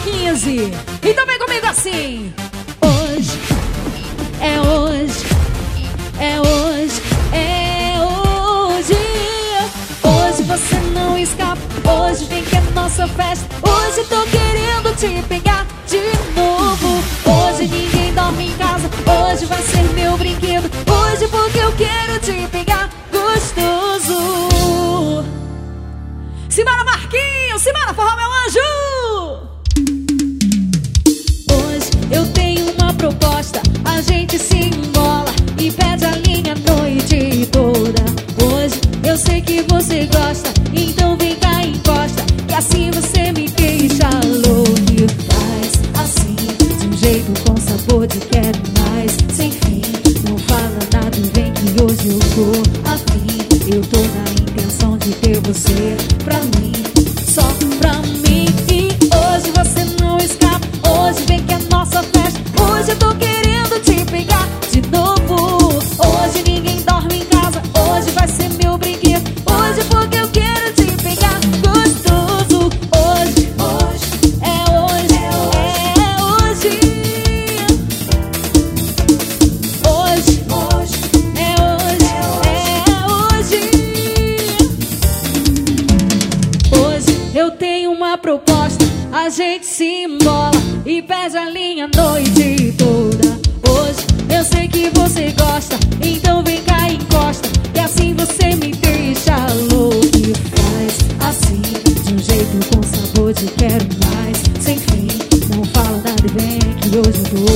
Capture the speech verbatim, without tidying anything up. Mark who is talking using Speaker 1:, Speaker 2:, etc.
Speaker 1: quinze. Então vem comigo assim. Hoje, é hoje, é hoje, é hoje. Hoje você não escapa, hoje vem que é nossa festa. Hoje tô querendo te pegar de novo. Hoje ninguém dorme em casa, hoje vai ser meu brinquedo. Hoje porque eu quero te pegar gostoso. Simbora, Marquinhos, simbora, forró, meu anjo. Hoje eu tenho uma proposta, a gente se embola e pede a linha a noite toda. Hoje eu sei que você gosta, então vem cá e encosta, que assim você me deixa louco. E faz assim, de um jeito com sabor de quero mais, sem fim. Não fala nada e vem que hoje eu tô afim. Eu tô na intenção de ter você pra mim, só pra mim. E hoje você não escapa, hoje vem que é nossa festa. Hoje eu tô querendo te pegar de novo. Hoje ninguém dorme em casa, hoje vai ser meu brinquedo. Hoje porque eu quero te pegar gostoso. Hoje, hoje, é hoje, é hoje. Hoje, hoje, é hoje, é hoje. Hoje eu tenho uma proposta, a gente se embola e pede a linha a noite toda. Hoje eu sei que você gosta, então vem cá e encosta, e assim você me deixa louco. E faz assim, de um jeito com sabor de quero mais, sem fim. Não fala nada e vem que hoje eu tô